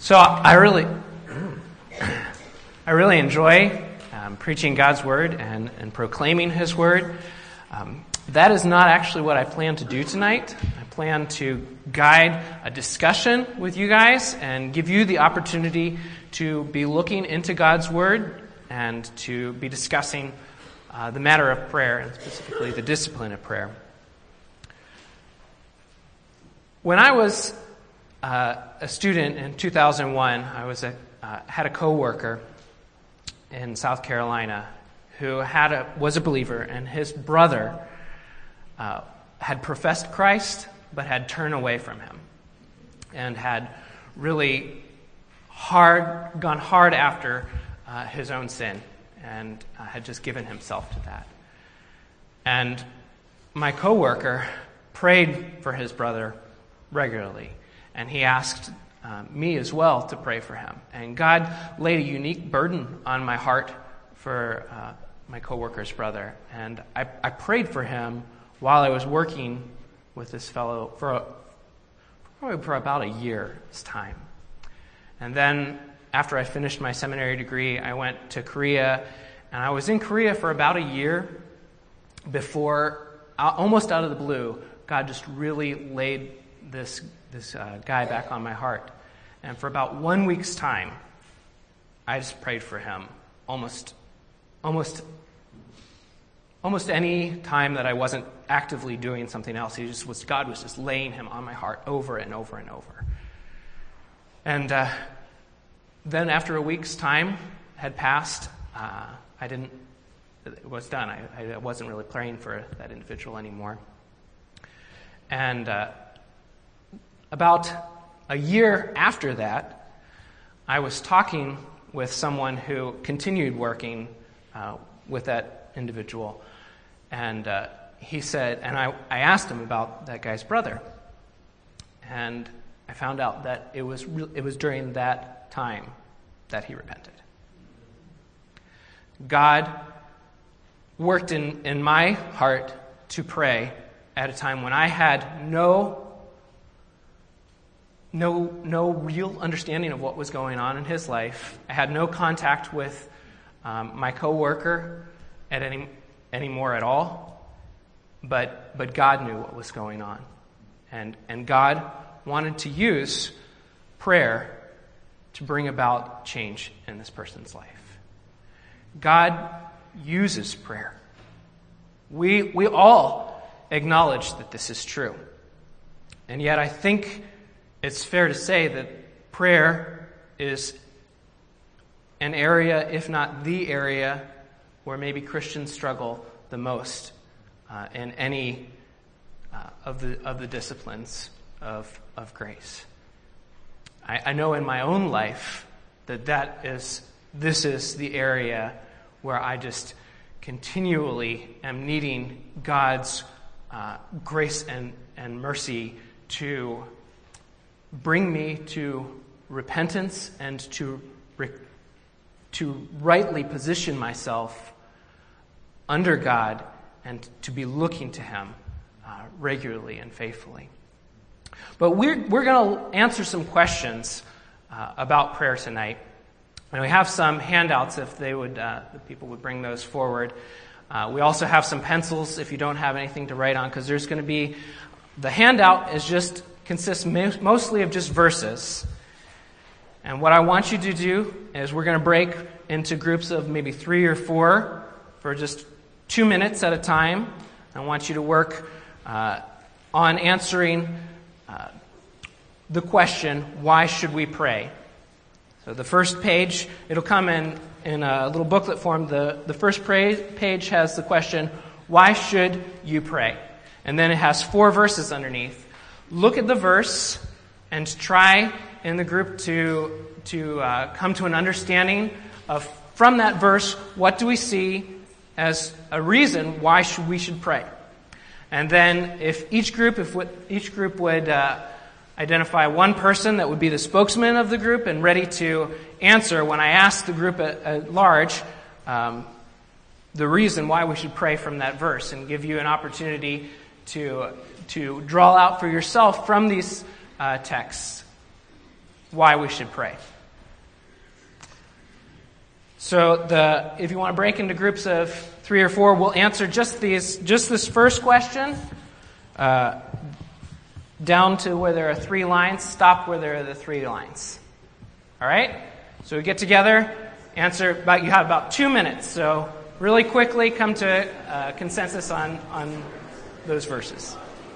So I really enjoy preaching God's Word and proclaiming His Word. That is not actually what I plan to do tonight. I plan to guide a discussion with you guys and give you the opportunity to be looking into God's Word and to be discussing the matter of prayer, and specifically the discipline of prayer. When I was a student in 2001, I had a coworker in South Carolina who was a believer, and his brother had professed Christ but had turned away from him and had really gone hard after his own sin and had just given himself to that. And my coworker prayed for his brother regularly, and he asked me as well to pray for him. And God laid a unique burden on my heart for my coworker's brother, and I prayed for him while I was working with this fellow for about a year's time. And then after I finished my seminary degree, I went to Korea, and I was in Korea for about a year before, almost out of the blue, God just really laid this guy back on my heart. And for about 1 week's time, I just prayed for him almost any time that I wasn't actively doing something else. God was just laying him on my heart over and over and over. And then after a week's time had passed, it was done. I wasn't really praying for that individual anymore. And about a year after that, I was talking with someone who continued working with that individual, and he said, and I asked him about that guy's brother, and I found out that it was during that time that he repented. God worked in my heart to pray at a time when I had no real understanding of what was going on in his life. I had no contact with my coworker anymore at all, but God knew what was going on, and God wanted to use prayer to bring about change in this person's life. God uses prayer. We all acknowledge that this is true, and yet I think it's fair to say that prayer is an area, if not the area, where maybe Christians struggle the most in any of the disciplines of grace. I know in my own life this is the area where I just continually am needing God's grace and mercy to bring me to repentance and to rightly position myself under God and to be looking to Him regularly and faithfully. But we're going to answer some questions about prayer tonight, and we have some handouts if the people would bring those forward. We also have some pencils if you don't have anything to write on, because there's going to be the handout consists mostly of just verses. And what I want you to do is we're going to break into groups of maybe 3 or 4 for just 2 minutes at a time. I want you to work on answering the question, why should we pray? So the first page, it'll come in a little booklet form. The first page has the question, why should you pray? And then it has 4 verses underneath. Look at the verse and try in the group to come to an understanding of, from that verse, what do we see as a reason why we should pray. And then if each group would identify one person that would be the spokesman of the group and ready to answer when I ask the group at large the reason why we should pray from that verse, and give you an opportunity to draw out for yourself from these texts why we should pray. So if you want to break into groups of 3 or 4, we'll answer just this first question, down to where there are 3 lines, stop where there are the 3 lines. All right? So we get together, answer, you have about 2 minutes. So really quickly come to consensus on those verses.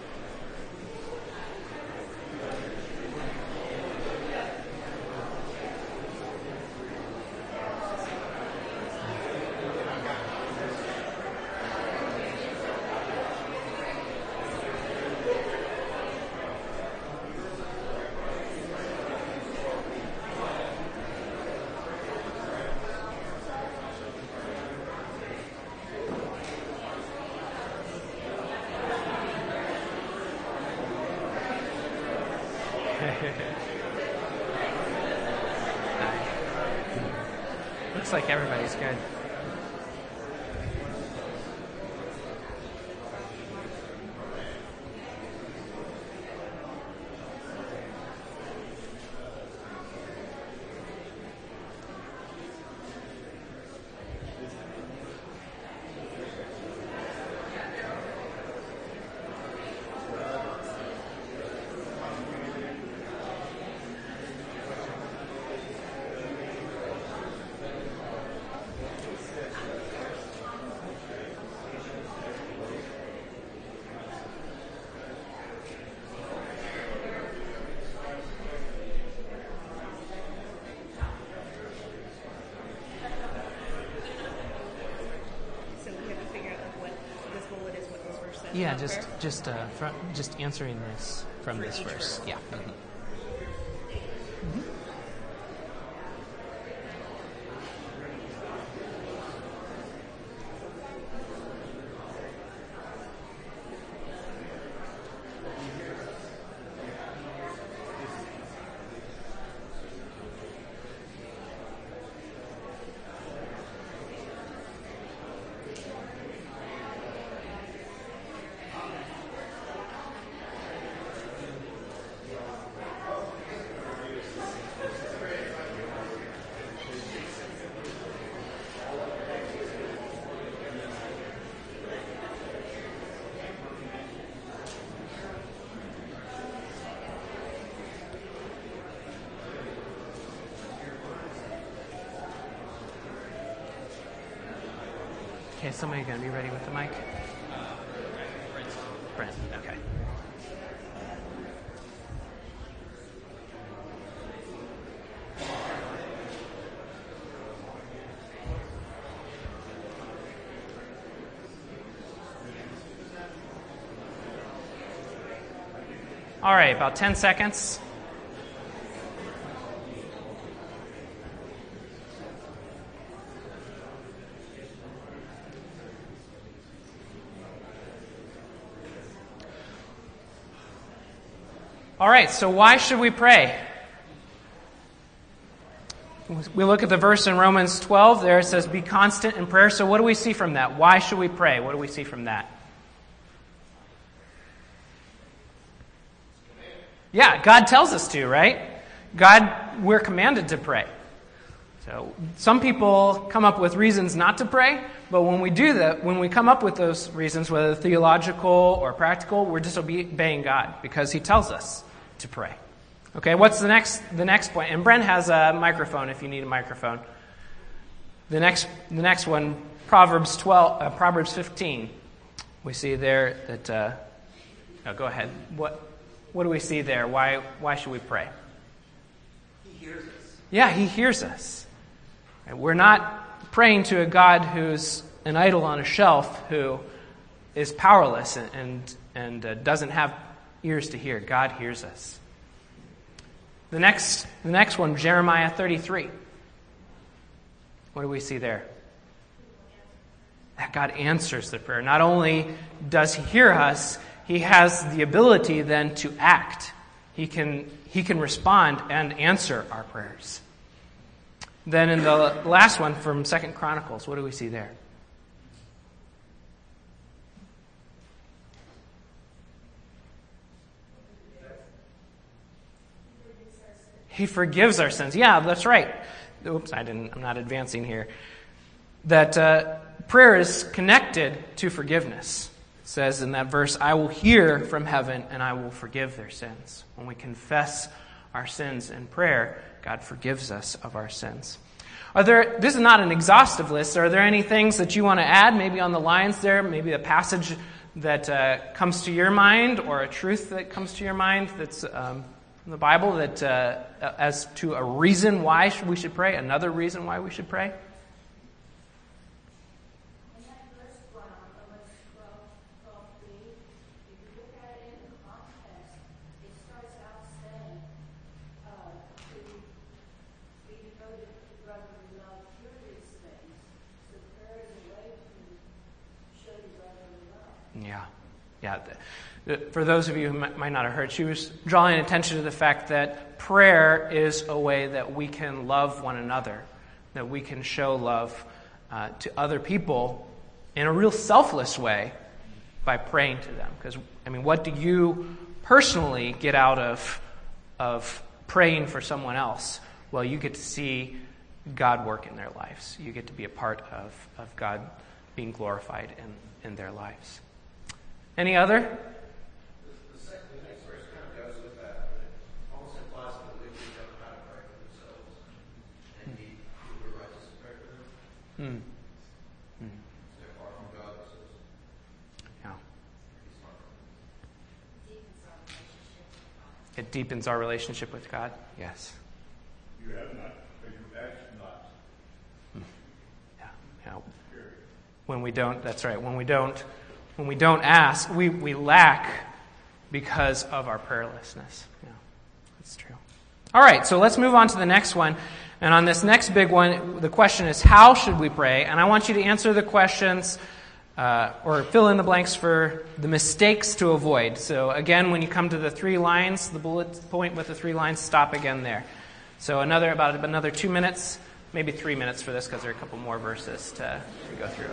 Looks like everybody's good. Yeah, just answering this from this verse. Yeah. Mm-hmm. Okay, somebody going to be ready with the mic? Brent, okay. All right, about 10 seconds. All right, so why should we pray? We look at the verse in Romans 12. There it says, be constant in prayer. So what do we see from that? Why should we pray? What do we see from that? Yeah, God tells us to, right? We're commanded to pray. So some people come up with reasons not to pray, but when we do that, when we come up with those reasons, whether theological or practical, we're disobeying God because He tells us to pray. Okay, what's the next point? And Brent has a microphone if you need a microphone. The next one, Proverbs 15. We see there that. Go ahead. What do we see there? Why should we pray? He hears us. Yeah, He hears us. We're not praying to a God who's an idol on a shelf who is powerless and doesn't have ears to hear. God hears us. The next one, Jeremiah 33. What do we see there? That God answers the prayer. Not only does He hear us, He has the ability then to act. He can respond and answer our prayers. Then in the last one from 2 Chronicles, what do we see there? He forgives our sins. Yeah, that's right. Oops, I'm not advancing here. That prayer is connected to forgiveness. It says in that verse, I will hear from heaven and I will forgive their sins. When we confess our sins in prayer, God forgives us of our sins. This is not an exhaustive list. Are there any things that you want to add, maybe on the lines there, maybe a passage that comes to your mind or a truth that comes to your mind that's in the Bible that as to a reason why we should pray, another reason why we should pray? Yeah. For those of you who might not have heard, she was drawing attention to the fact that prayer is a way that we can love one another, that we can show love to other people in a real selfless way by praying to them. Because, what do you personally get out of praying for someone else? Well, you get to see God work in their lives. You get to be a part of God being glorified in their lives. Any other? The next verse kind of goes with that, but it almost implies that the wicked don't know how to pray for themselves, and need people who are righteous to pray for them. They're far from God, it says. Yeah. He's far from them. It deepens our relationship with God. Yes. You have not, but you ask not. Yeah. When we don't, that's right. When we don't ask, we lack because of our prayerlessness. Yeah, that's true. All right, so let's move on to the next one. And on this next big one, the question is, how should we pray? And I want you to answer the questions or fill in the blanks for the mistakes to avoid. So again, when you come to the 3 lines, the bullet point with the 3 lines, stop again there. So about another 2 minutes, maybe 3 minutes for this because there are a couple more verses to go through.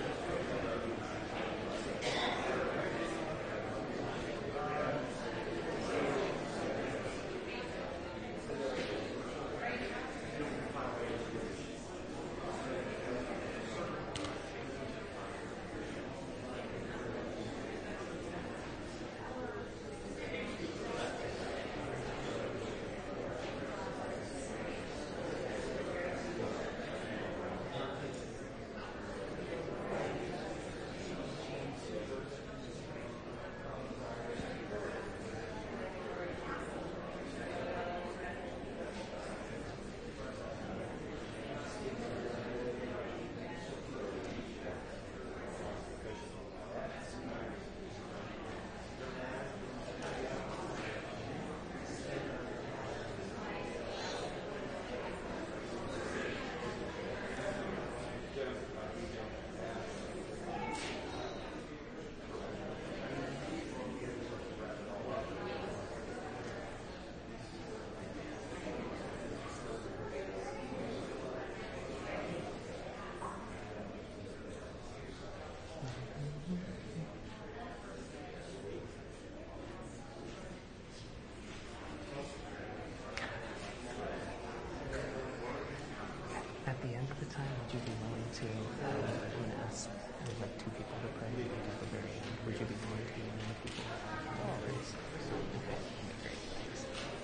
At the end of the time, would you be willing to, I'm going to ask, I would like 2 people to pray at the very end. Would you be willing to be one of the people that prays? Okay, great, thanks.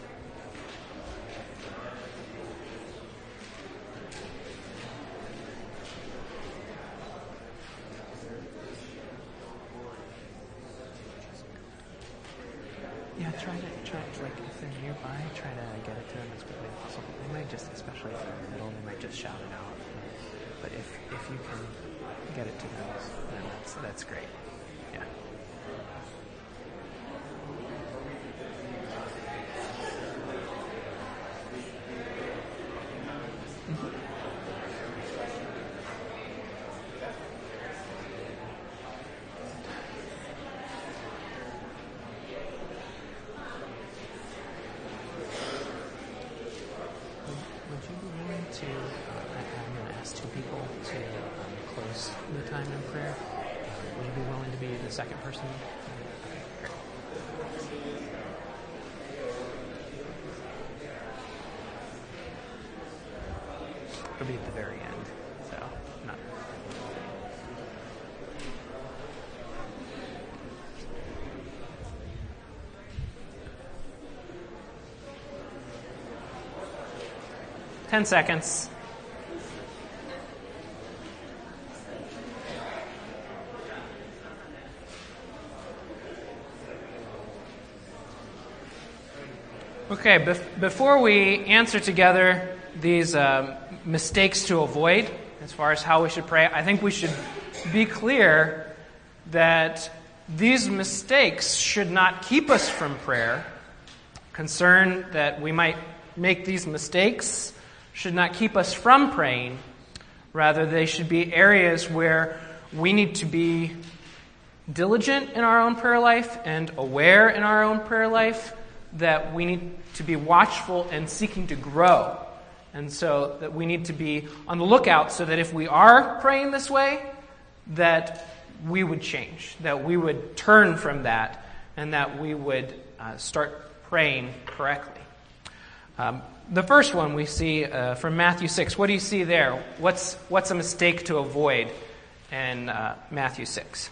Yeah, try to, like, if they're nearby, try to get it to them as quickly as possible. They might just, especially if they're in the middle, they might just shout it out. But if you can get it to them, then that's great. Yeah. Would you be willing to, I'm going to ask 2 people to close the time in prayer. Would you be willing to be the second person? Okay, great. It'll be at the very end. So, no. Ten seconds. Okay, before we answer together these mistakes to avoid, as far as how we should pray, I think we should be clear that these mistakes should not keep us from prayer. Concern that we might make these mistakes should not keep us from praying. Rather, they should be areas where we need to be diligent in our own prayer life and aware in our own prayer life, that we need to be watchful and seeking to grow. And so that we need to be on the lookout so that if we are praying this way, that we would change, that we would turn from that, and that we would start praying correctly. The first one we see from Matthew 6. What do you see there? What's a mistake to avoid in Matthew 6?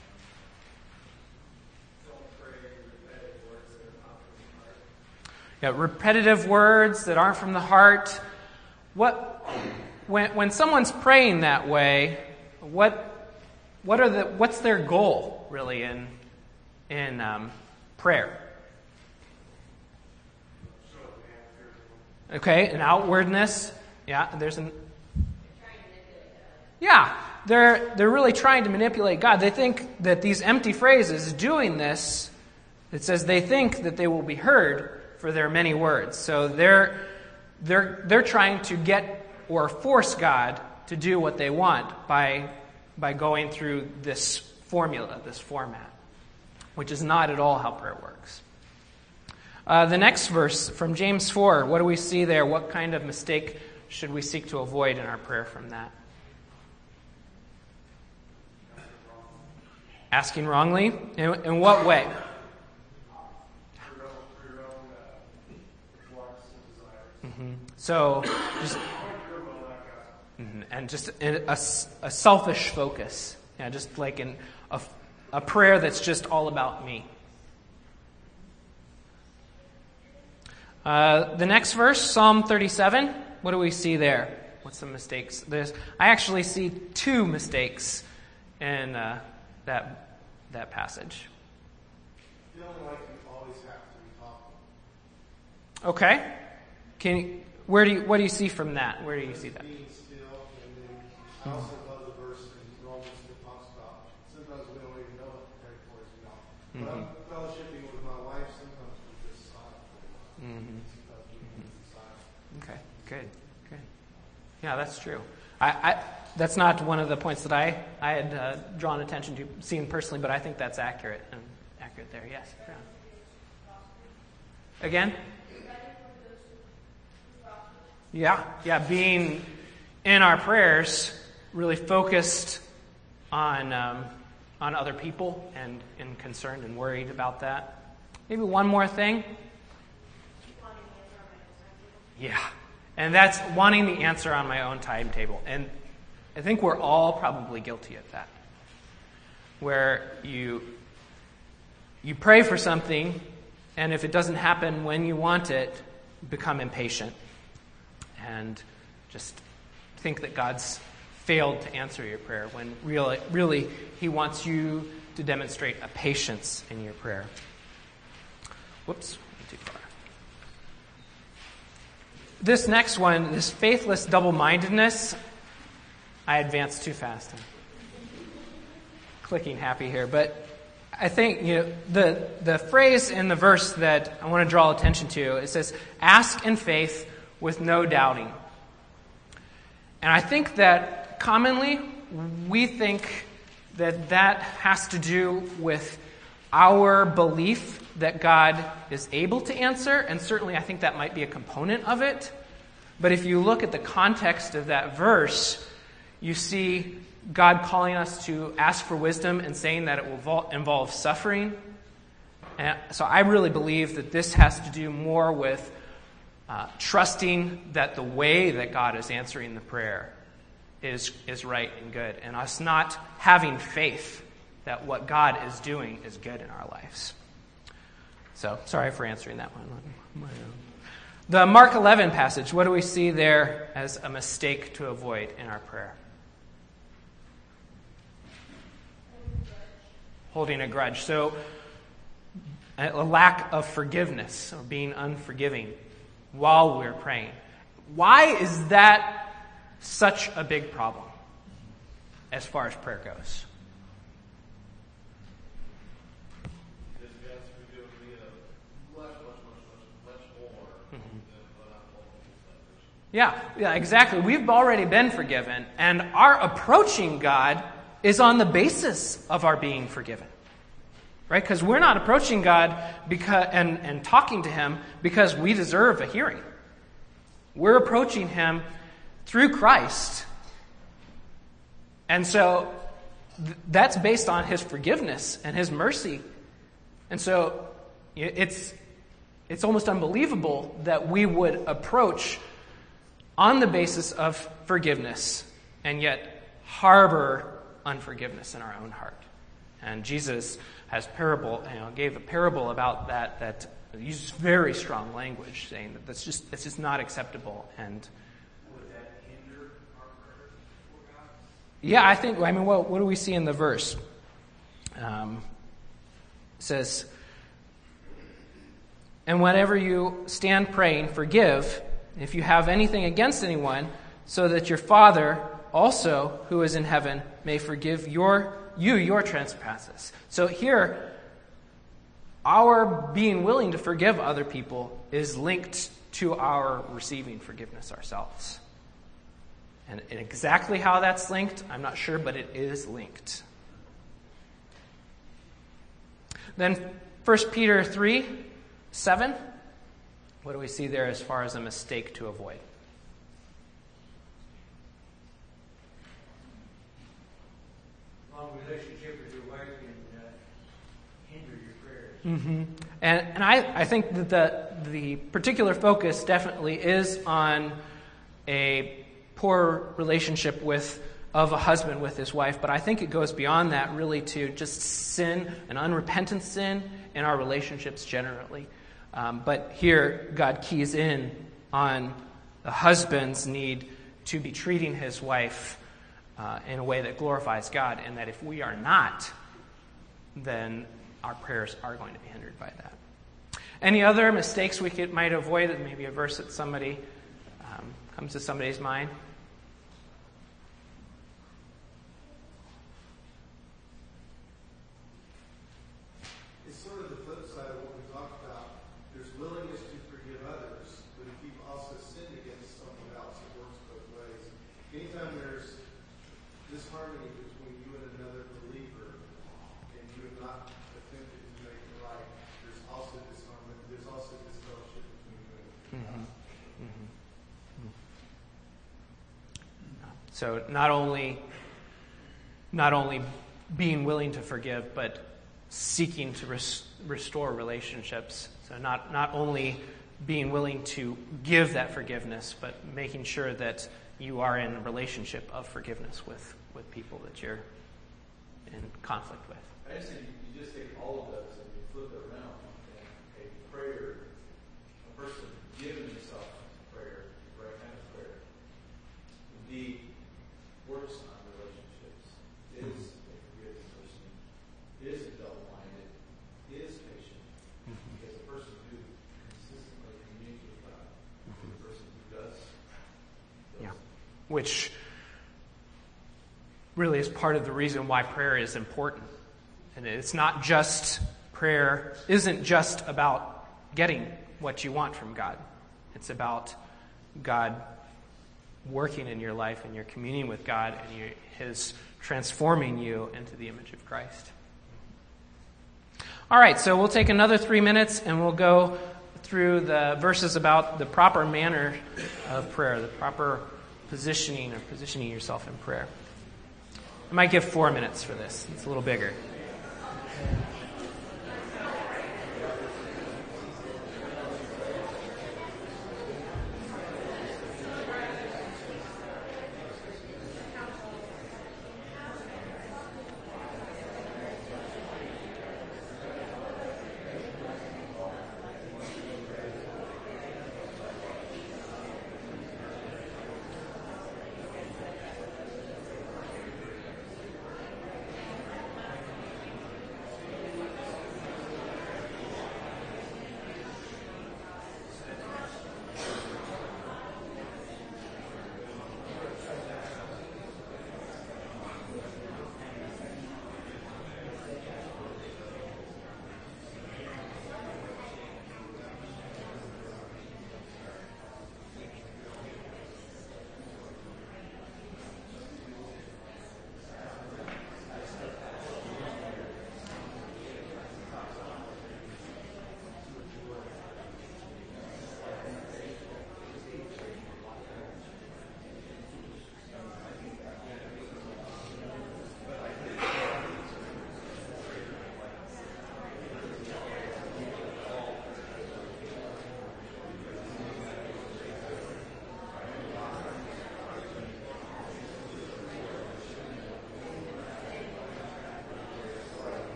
Yeah, repetitive words that aren't from the heart. When someone's praying that way, what's their goal really in prayer? Okay, an outwardness. Yeah, they're really trying to manipulate God. They think that these empty phrases doing this, it says they think that they will be heard for their many words. So they're trying to get or force God to do what they want by going through this formula, this format, which is not at all how prayer works. The next verse from James 4, what do we see there? What kind of mistake should we seek to avoid in our prayer from that? Asking wrongly? In what way? So, just a selfish focus. Yeah, just like a prayer that's just all about me. The next verse, Psalm 37. What do we see there? What's the mistakes? I actually see two mistakes in that passage. Feeling like you always have to be talking. Okay. What do you see from that? Where do you see that? Being still, and then I also love the verse in Romans that talks about sometimes we don't even know what to pray for as we know. But I'm fellowshipping with my wife, sometimes we're just silent for a while. Sometimes we need silent. Okay, good. Yeah, that's true. That's not one of the points that I had drawn attention to, seen personally, but I think that's accurate there. Yes. Yeah. Again? Yeah, being in our prayers really focused on other people and concerned and worried about that. Maybe one more thing. Yeah, and that's wanting the answer on my own timetable. And I think we're all probably guilty of that, where you pray for something, and if it doesn't happen when you want it, become impatient and just think that God's failed to answer your prayer, when really He wants you to demonstrate a patience in your prayer. Whoops, went too far. This next one, this faithless double-mindedness, I advanced too fast. I'm clicking happy here, but I think the phrase in the verse that I want to draw attention to, it says, "Ask in faith with no doubting." And I think that commonly we think that has to do with our belief that God is able to answer, and certainly I think that might be a component of it. But if you look at the context of that verse, you see God calling us to ask for wisdom and saying that it will involve suffering. And so I really believe that this has to do more with trusting that the way that God is answering the prayer is right and good, and us not having faith that what God is doing is good in our lives. So, sorry for answering that one. The Mark 11 passage, what do we see there as a mistake to avoid in our prayer? Holding a grudge. So, a lack of forgiveness, or being unforgiving while we're praying. Why is that such a big problem as far as prayer goes? Yeah, exactly. We've already been forgiven, and our approaching God is on the basis of our being forgiven. Right? Because we're not approaching God and talking to Him because we deserve a hearing. We're approaching Him through Christ. And so that's based on His forgiveness and His mercy. And so it's almost unbelievable that we would approach on the basis of forgiveness and yet harbor unforgiveness in our own heart. And Jesus gave a parable about that uses very strong language, saying that that's just not acceptable. And would that hinder our prayer before God? Yeah, what do we see in the verse? It says, "And whenever you stand praying, forgive if you have anything against anyone, so that your Father also, who is in heaven, may forgive your trespasses." So here, our being willing to forgive other people is linked to our receiving forgiveness ourselves. And exactly how that's linked, I'm not sure, but it is linked. Then 1 Peter 3:7. What do we see there as far as a mistake to avoid? Long relationship with your wife can hinder your prayers. Mm-hmm. And I think that the particular focus definitely is on a poor relationship of a husband with his wife, but I think it goes beyond that really to just sin, an unrepentant sin in our relationships generally. But here, God keys in on the husband's need to be treating his wife in a way that glorifies God, and that if we are not, then our prayers are going to be hindered by that. Any other mistakes we might avoid? Maybe a verse that somebody comes to somebody's mind. It's sort of the flip side of what we talked about. There's willingness to forgive others, but if you've also sinned against someone else, it works both ways. Anytime there's disharmony between you and another believer, and you have not attempted to make it right, there's also disharmony. There's also disfellowship between you and God. So not only being willing to forgive, but seeking to restore relationships. So not only being willing to give that forgiveness, but making sure that you are in a relationship of forgiveness with people that you're in conflict with. I just think you just take all of those and you flip it around, and a prayer, a person giving himself to prayer, the right kind of prayer, the works on relationships, is a forgiving person, is double-minded, is patient, because a person who consistently communicates with God, is a person who does. Yeah. Which really is part of the reason why prayer is important. And it's not just, prayer isn't just about getting what you want from God. It's about God working in your life and your communion with God and His transforming you into the image of Christ. All right, so we'll take another 3 minutes and we'll go through the verses about the proper manner of prayer, the proper positioning yourself in prayer. I might give 4 minutes for this. It's a little bigger.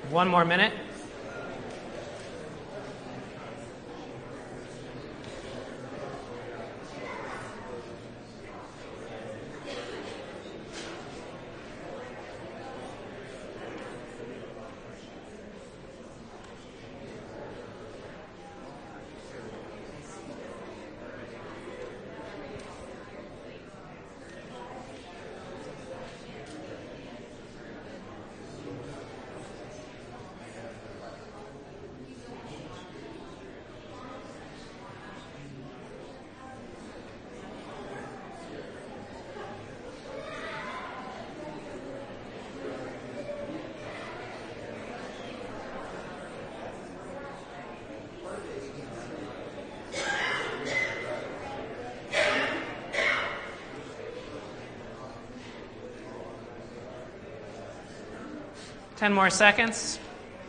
1 more minute. Ten more seconds.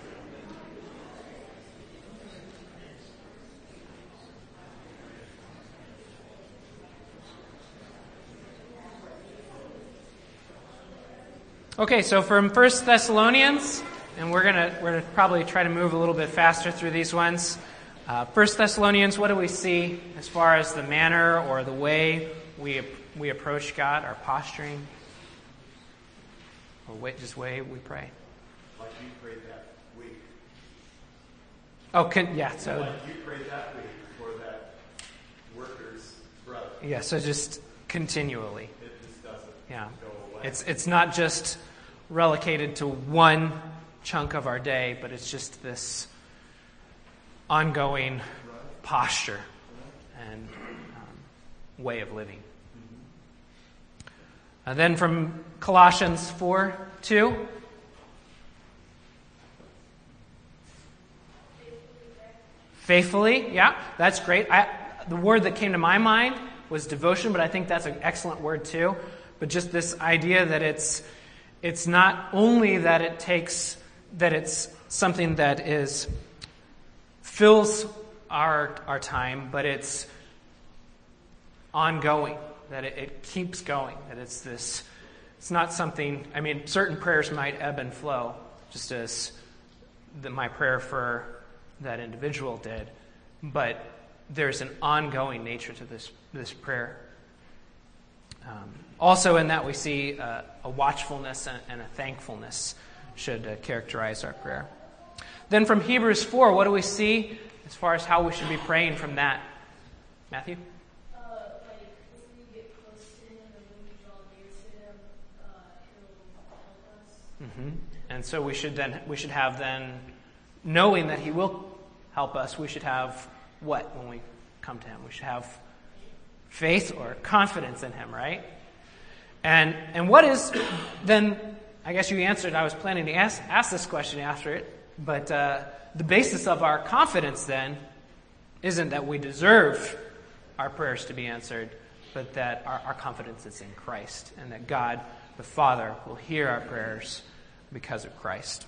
Okay, so from 1 Thessalonians, and we're gonna probably try to move a little bit faster through these ones. 1 Thessalonians, what do we see as far as the manner or the way we approach God, our posturing, or just way we pray? Like you prayed that week. Oh, yeah. So Like you prayed that week for that worker's brother. yeah. So just continually. It just doesn't Yeah. go away. It's not just relegated to one chunk of our day, but it's just this ongoing posture and way of living. And then from Colossians 4:2. Faithfully, yeah, that's great. The word that came to my mind was devotion, but I think that's an excellent word too. But just this idea that it's not only that it's something that fills our time, but it's ongoing, that it keeps going, that it's not something, I mean, certain prayers might ebb and flow, just as my prayer for that individual did, but there's an ongoing nature to this prayer. Also in that we see a watchfulness and a thankfulness should characterize our prayer. Then from Hebrews 4, what do we see as far as how we should be praying from that? Matthew? Like, if we get close to him and when we draw near to him, he'll help us. Mm-hmm. And so we should have then, knowing that he will help us, we should have what when we come to him? We should have faith or confidence in him, right? And what is then, I guess you answered, I was planning to ask this question after it, but the basis of our confidence then isn't that we deserve our prayers to be answered, but that our confidence is in Christ, and that God, the Father, will hear our prayers because of Christ.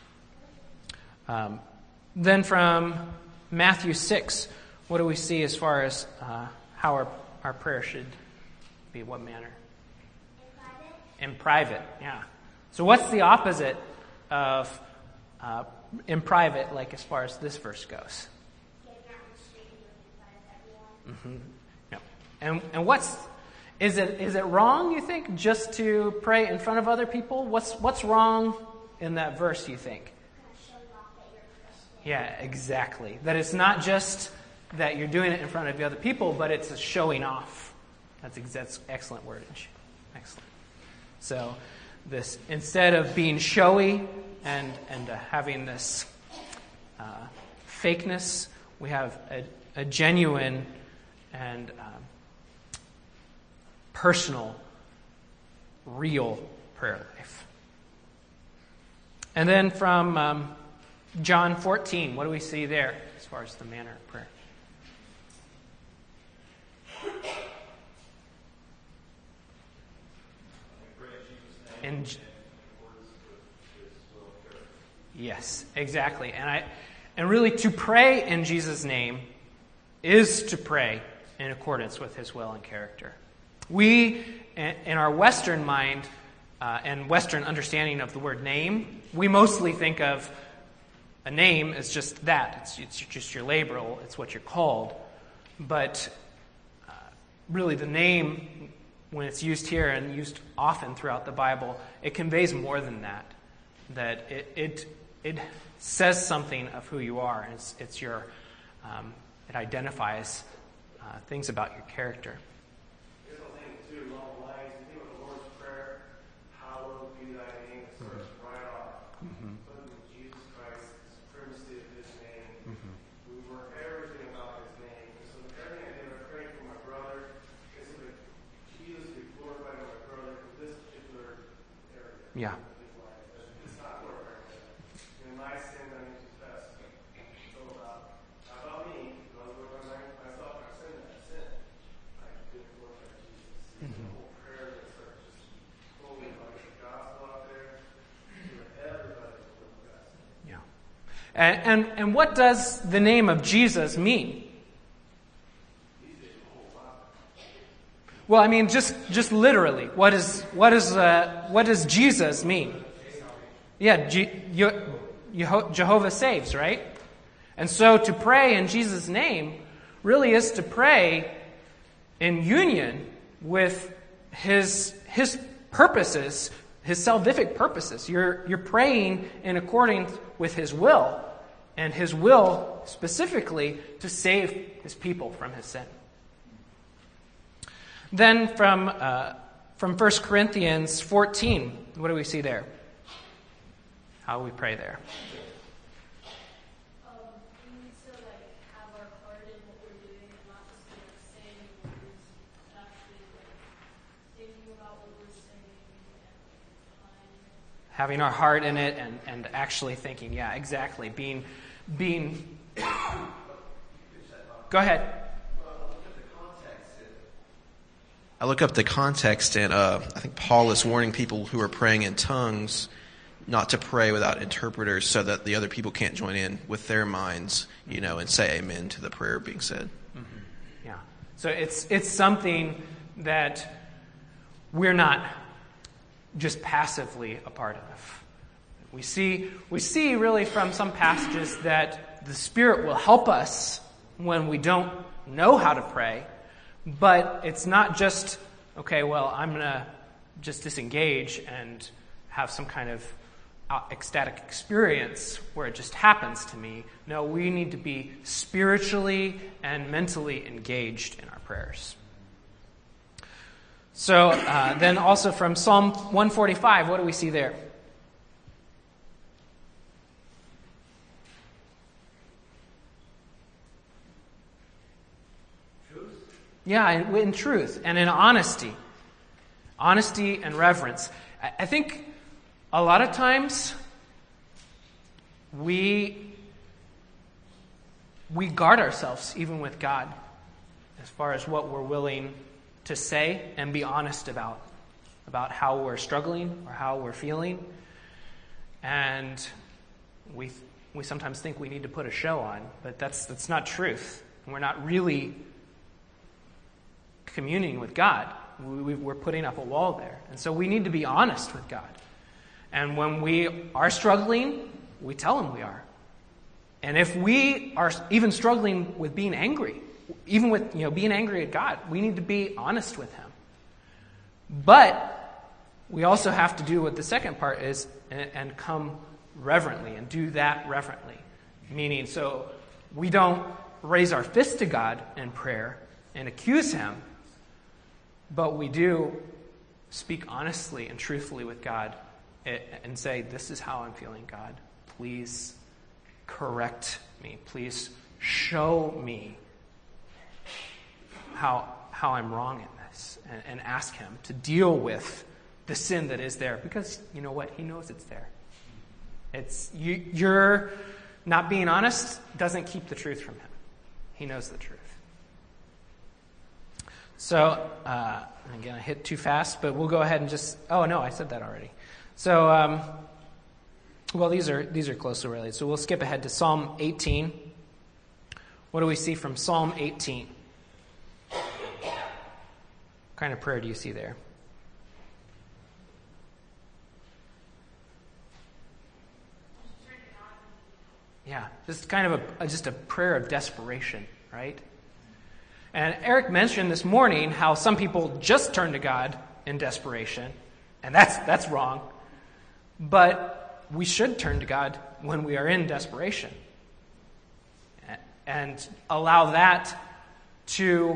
Then from Matthew 6, what do we see as far as how our prayer should be? What manner? In private, yeah. So what's the opposite of in private, like as far as this verse goes? Mm-hmm. Yeah. And is it wrong, you think, just to pray in front of other people? What's wrong in that verse, you think? Yeah, exactly. That it's not just that you're doing it in front of the other people, but it's a showing off. That's excellent wordage. Excellent. So this, instead of being showy and having this fakeness, we have a genuine and personal, real prayer life. And then from John 14, what do we see there as far as the manner of prayer? Yes, exactly. And really to pray in Jesus' name is to pray in accordance with his will and character. We, in our Western mind, and Western understanding of the word name, we mostly think of a name as just that. It's just your label. It's what you're called. But really the name, when it's used here and used often throughout the Bible, it conveys more than that. That it says something of who you are. It's your it identifies things about your character. Here's the thing, too, along the lines, you think of the Lord's Prayer, hallowed be thy name, it starts right off. Putting Jesus Christ, the supremacy of his name. We work everything about his name. And so everything I did, I prayed for my brother, is that Jesus be glorified in my brother in this particular area. Yeah. Of his life. It's not glorified. In my sin, I need to confess. It's all about me. Myself, I sin that sin. I did glorify Jesus. The whole prayer that starts just holding like the gospel out there to everybody to live the gospel. Yeah. And what does the name of Jesus mean? Well, I mean, just literally, what does Jesus mean? Yeah, Jehovah saves, right? And so to pray in Jesus' name really is to pray in union with his purposes, his salvific purposes. You're praying in accordance with his will, and his will specifically to save his people from his sin. Then from 1 Corinthians 14, what do we see there? How do we pray there? We need to have our heart in what we're doing and not just saying words, but actually thinking about what we're saying and applying it. Having our heart in it and actually thinking, yeah, exactly. Being Go ahead. I look up the context, and I think Paul is warning people who are praying in tongues not to pray without interpreters so that the other people can't join in with their minds, and say amen to the prayer being said. Mm-hmm. Yeah. So it's something that we're not just passively a part of. We see really from some passages that the Spirit will help us when we don't know how to pray, but it's not just, okay, well, I'm going to just disengage and have some kind of ecstatic experience where it just happens to me. No, we need to be spiritually and mentally engaged in our prayers. So then also from Psalm 145, what do we see there? Yeah, in truth and in honesty. Honesty and reverence. I think a lot of times we guard ourselves even with God as far as what we're willing to say and be honest about how we're struggling or how we're feeling. And we sometimes think we need to put a show on, but that's not truth. We're not really communing with God. We're putting up a wall there. And so we need to be honest with God. And when we are struggling, we tell him we are. And if we are even struggling with being angry, even with being angry at God, we need to be honest with him. But we also have to do what the second part is and come reverently and do that reverently. Meaning, so we don't raise our fist to God in prayer and accuse him, but we do speak honestly and truthfully with God and say, this is how I'm feeling, God. Please correct me. Please show me how I'm wrong in this. And ask him to deal with the sin that is there. Because you know what? He knows it's there. You're not being honest doesn't keep the truth from him. He knows the truth. So, again, I hit too fast, but we'll go ahead and just... Oh, no, I said that already. So, well, these are closely related. So we'll skip ahead to Psalm 18. What do we see from Psalm 18? What kind of prayer do you see there? Yeah, just kind of just a prayer of desperation, right? And Eric mentioned this morning how some people just turn to God in desperation, and that's wrong. But we should turn to God when we are in desperation and allow that to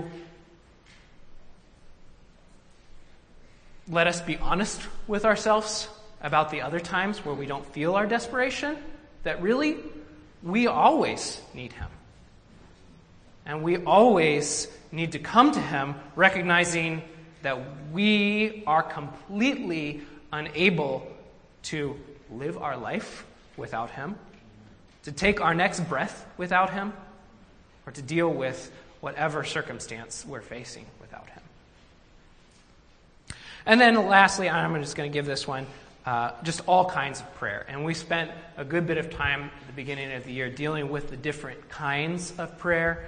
let us be honest with ourselves about the other times where we don't feel our desperation, that really we always need Him. And we always need to come to Him recognizing that we are completely unable to live our life without Him, to take our next breath without Him, or to deal with whatever circumstance we're facing without Him. And then lastly, I'm just going to give this one, just all kinds of prayer. And we spent a good bit of time at the beginning of the year dealing with the different kinds of prayer,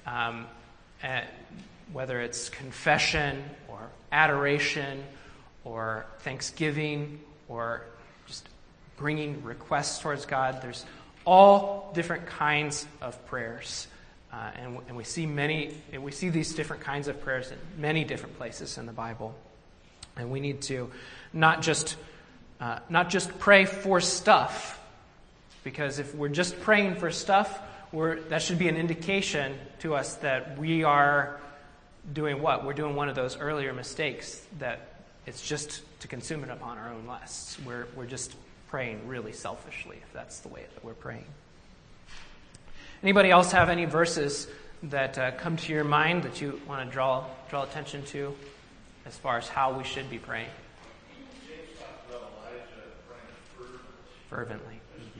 whether it's confession or adoration or thanksgiving or just bringing requests towards God. There's all different kinds of prayers. And we see these different kinds of prayers in many different places in the Bible. And we need to not just pray for stuff, because if we're just praying for stuff, that should be an indication to us that we are doing what? We're doing one of those earlier mistakes, that it's just to consume it upon our own lusts. We're just praying really selfishly, if that's the way that we're praying. Anybody else have any verses that come to your mind that you want to draw attention to as far as how we should be praying? James talked about Elijah praying Fervently.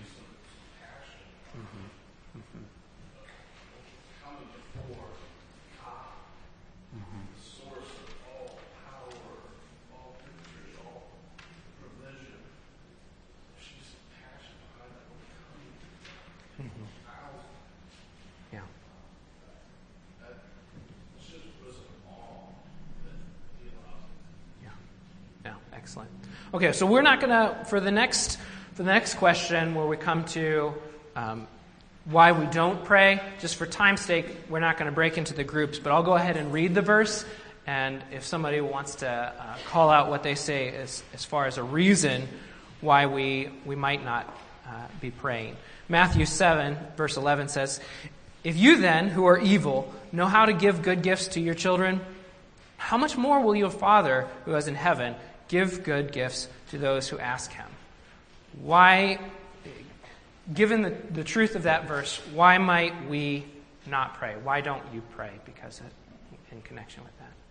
coming before God, the source of all power, all victory, all provision. She's passion behind that will come out. Yeah. That just was an awe that he allowed. Yeah, excellent. Okay, so we're not going to, for the next question where we come to why we don't pray, just for time's sake, we're not going to break into the groups, but I'll go ahead and read the verse, and if somebody wants to call out what they say as far as a reason why we might not be praying. Matthew 7, verse 11 says, "If you then, who are evil, know how to give good gifts to your children, how much more will your Father who is in heaven give good gifts to those who ask Him?" Why, given the truth of that verse, why might we not pray? Why don't you pray in connection with that?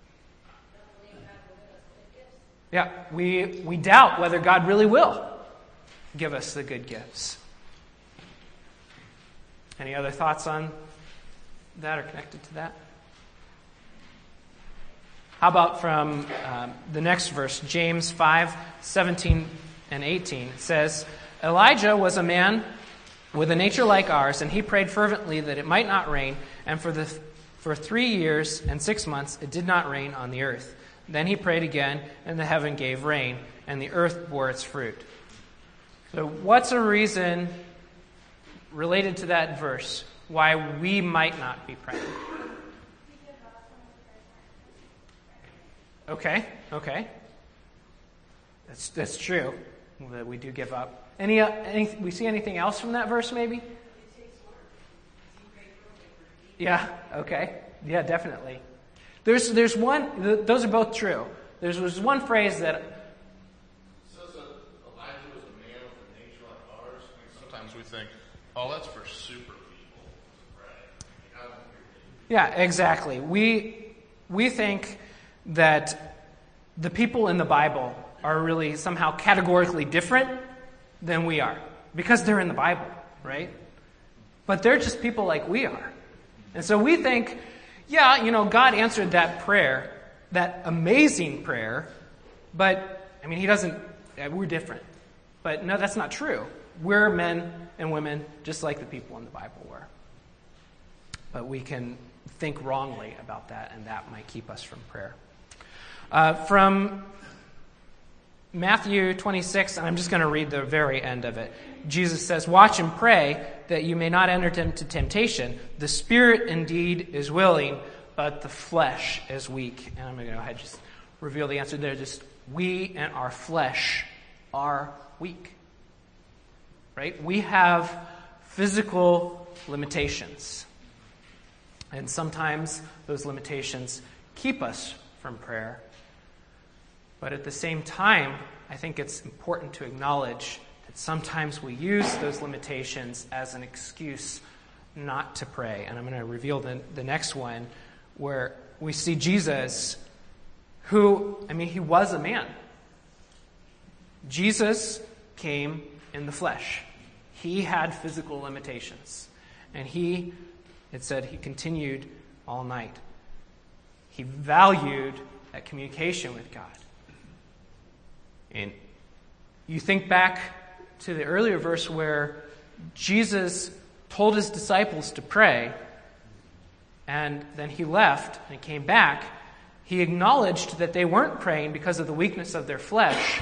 Yeah, we doubt whether God really will give us the good gifts. Any other thoughts on that or connected to that? How about from the next verse, James 5:17 and 18 says, "Elijah was a man with a nature like ours, and he prayed fervently that it might not rain, and for 3 years and 6 months it did not rain on the earth. Then he prayed again, and the heaven gave rain, and the earth bore its fruit." So what's a reason related to that verse why we might not be praying? Okay. That's true, that we do give up. We see anything else from that verse, maybe? Yeah, okay. Yeah, definitely. There's one, those are both true. There's one phrase that... It says that Elijah was a man with a nature like ours. I mean, sometimes we think, oh, that's for super people, right? Yeah, exactly. We think that the people in the Bible are really somehow categorically different than we are because they're in the Bible, right? But they're just people like we are. And so we think, yeah, God answered that prayer, that amazing prayer, but, He doesn't, we're different. But no, that's not true. We're men and women just like the people in the Bible were. But we can think wrongly about that, and that might keep us from prayer. From Matthew 26, and I'm just going to read the very end of it. Jesus says, "Watch and pray that you may not enter into temptation. The spirit indeed is willing, but the flesh is weak. And I'm going to go ahead and just reveal the answer there. Just we and our flesh are weak. Right? We have physical limitations. And sometimes those limitations keep us from prayer. But at the same time, I think it's important to acknowledge that sometimes we use those limitations as an excuse not to pray. And I'm going to reveal the next one, where we see Jesus, who, he was a man. Jesus came in the flesh. He had physical limitations. And it said he continued all night. He valued that communication with God. And you think back to the earlier verse where Jesus told his disciples to pray, and then he left and he came back. He acknowledged that they weren't praying because of the weakness of their flesh.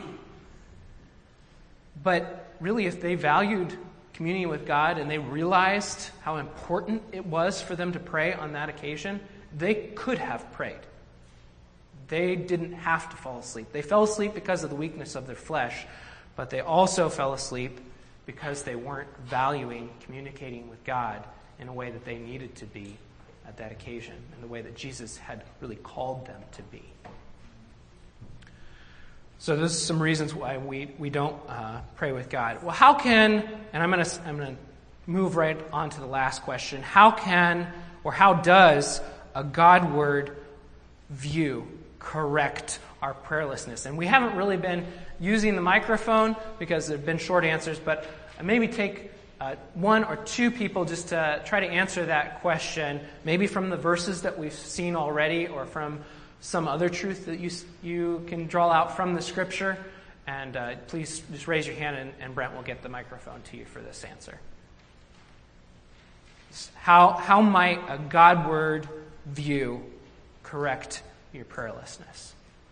But really, if they valued communion with God and they realized how important it was for them to pray on that occasion, they could have prayed. They didn't have to fall asleep. They fell asleep because of the weakness of their flesh, but they also fell asleep because they weren't valuing communicating with God in a way that they needed to be at that occasion, in the way that Jesus had really called them to be. So those are some reasons why we don't pray with God. Well, how can, and I'm going to move right on to the last question, how does a Godward view correct our prayerlessness? And we haven't really been using the microphone because there have been short answers, but maybe take one or two people just to try to answer that question, maybe from the verses that we've seen already or from some other truth that you can draw out from the Scripture. And please just raise your hand and Brent will get the microphone to you for this answer. How might a Godward view correct your prayerlessness?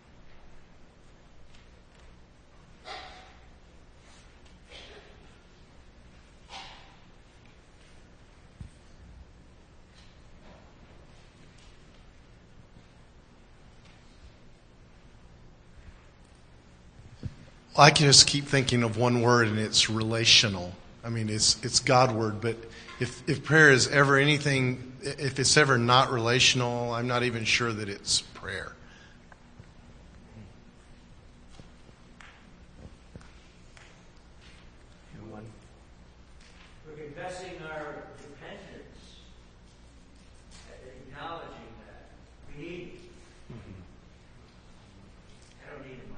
I can just keep thinking of one word, and it's relational. It's Godward, but if prayer is ever anything, if it's ever not relational, I'm not even sure that it's prayer. We're confessing our repentance, acknowledging that we need it. I don't need it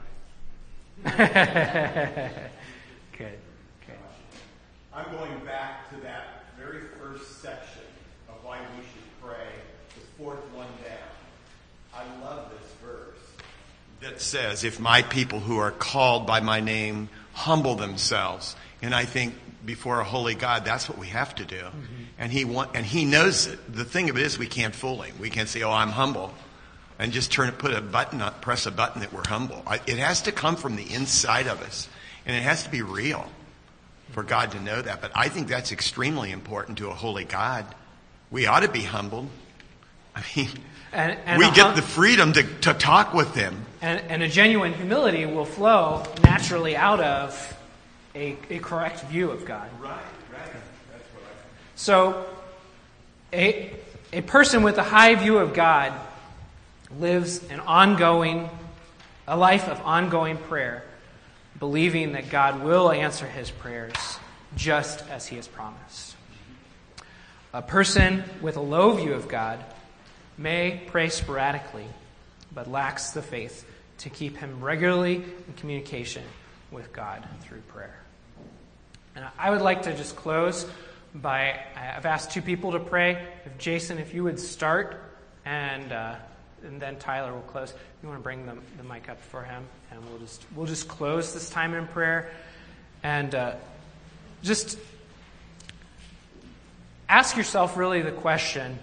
much. Good. I'm going back to that very first section of why we should pray, the fourth one down. I love this verse that says, if my people who are called by my name humble themselves. And I think before a holy God, that's what we have to do. Mm-hmm. And he knows it. The thing of it is, we can't fool him. We can't say, I'm humble, and just press a button that we're humble. It has to come from the inside of us, and it has to be real for God to know that. But I think that's extremely important to a holy God. We ought to be humbled. And we get the freedom to talk with him. And a genuine humility will flow naturally out of a correct view of God. Right. That's what I think. So, a person with a high view of God lives a life of ongoing prayer, believing that God will answer his prayers just as he has promised. A person with a low view of God may pray sporadically, but lacks the faith to keep him regularly in communication with God through prayer. And I would like to just close I've asked two people to pray. Jason, if you would start, and then Tyler will close. You want to bring the mic up for him, and we'll just close this time in prayer, and just ask yourself really the question: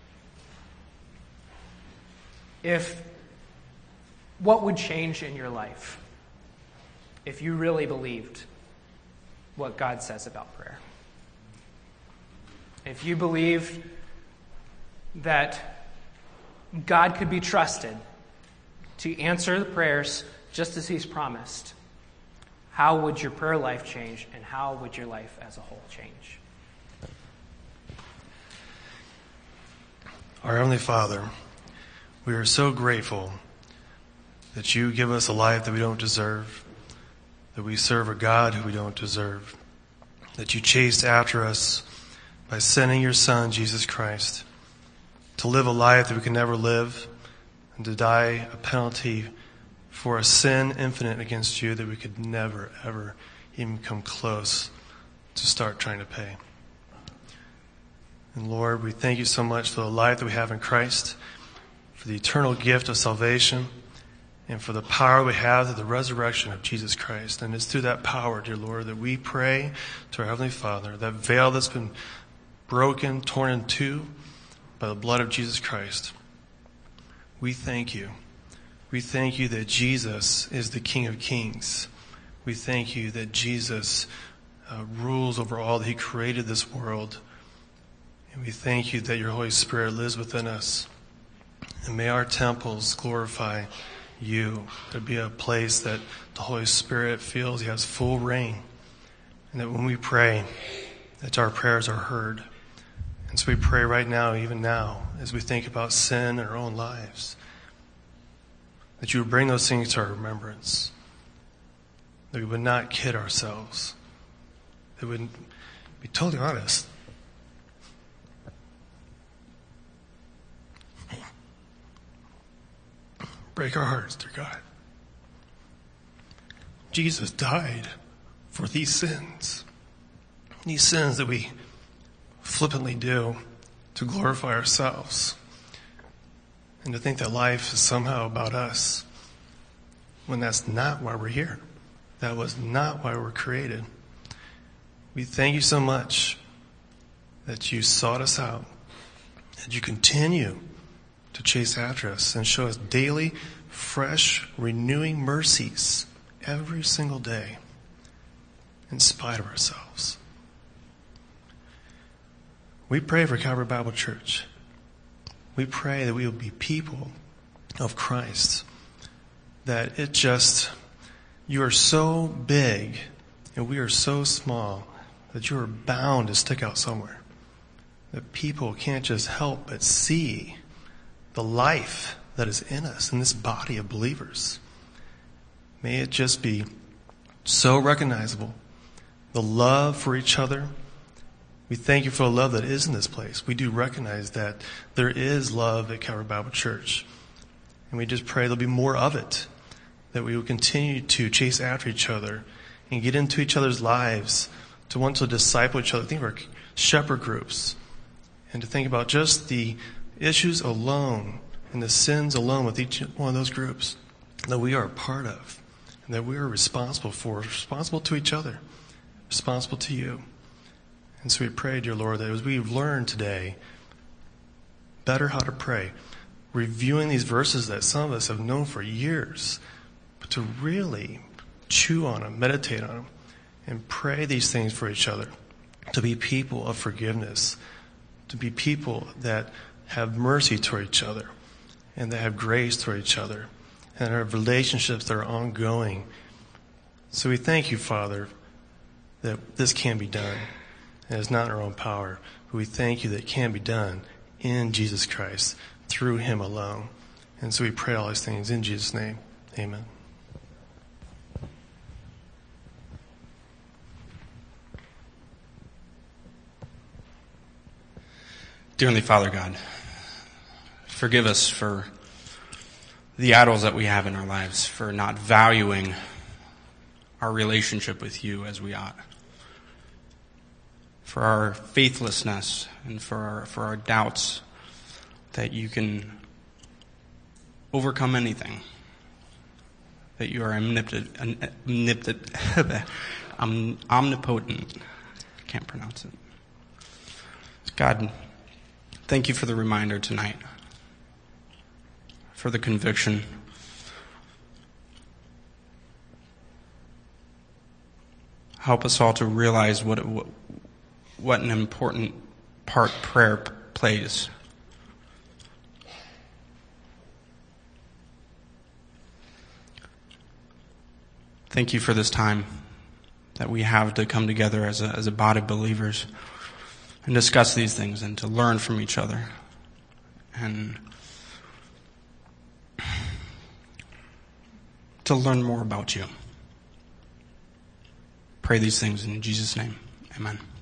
what would change in your life if you really believed what God says about prayer? if you believed that God could be trusted to answer the prayers just as He's promised, how would your prayer life change, and how would your life as a whole change? Our Heavenly Father, we are so grateful that you give us a life that we don't deserve, that we serve a God who we don't deserve, that you chased after us by sending your Son, Jesus Christ, to live a life that we can never live, and to die a penalty for a sin infinite against you that we could never, ever even come close to start trying to pay. And Lord, we thank you so much for the life that we have in Christ, for the eternal gift of salvation, and for the power we have through the resurrection of Jesus Christ. And it's through that power, dear Lord, that we pray to our Heavenly Father, that veil that's been broken, torn in two by the blood of Jesus Christ. We thank you. We thank you that Jesus is the King of Kings. We thank you that Jesus rules over all, that He created this world. And we thank you that your Holy Spirit lives within us. And may our temples glorify you. There be a place that the Holy Spirit feels He has full reign. And that when we pray, that our prayers are heard. And so we pray right now, even now, as we think about sin in our own lives, that you would bring those things to our remembrance. That we would not kid ourselves. That we would be totally honest. Break our hearts, dear God. Jesus died for these sins. These sins that we flippantly do to glorify ourselves. And to think that life is somehow about us, when that's not why we're here. That was not why we're created. We thank you so much that you sought us out, that you continue to chase after us and show us daily, fresh, renewing mercies every single day, in spite of ourselves. We pray for Calvary Bible Church. We pray that we will be people of Christ. That you are so big and we are so small that you are bound to stick out somewhere. That people can't just help but see the life that is in us, in this body of believers. May it just be so recognizable. The love for each other. We thank you for the love that is in this place. We do recognize that there is love at Calvary Bible Church. And we just pray there'll be more of it. That we will continue to chase after each other and get into each other's lives, to want to disciple each other. Think of our shepherd groups. And to think about just the issues alone and the sins alone with each one of those groups that we are a part of. And that we are responsible for, responsible to each other, responsible to you. And so we pray, dear Lord, that as we've learned today better how to pray, reviewing these verses that some of us have known for years, but to really chew on them, meditate on them, and pray these things for each other, to be people of forgiveness, to be people that have mercy toward each other, and that have grace toward each other, and have relationships that are ongoing. So we thank you, Father, that this can be done. And it's not in our own power, but we thank you that it can be done in Jesus Christ, through Him alone. And so we pray all these things in Jesus' name. Amen. Dear Heavenly Father God, forgive us for the idols that we have in our lives, for not valuing our relationship with you as we ought, for our faithlessness and for our doubts that you can overcome anything, that you are omnipotent. I can't pronounce it. God, thank you for the reminder tonight, for the conviction. Help us all to realize what an important part prayer plays. Thank you for this time that we have to come together as a body of believers and discuss these things and to learn from each other and to learn more about you. Pray these things in Jesus' name. Amen.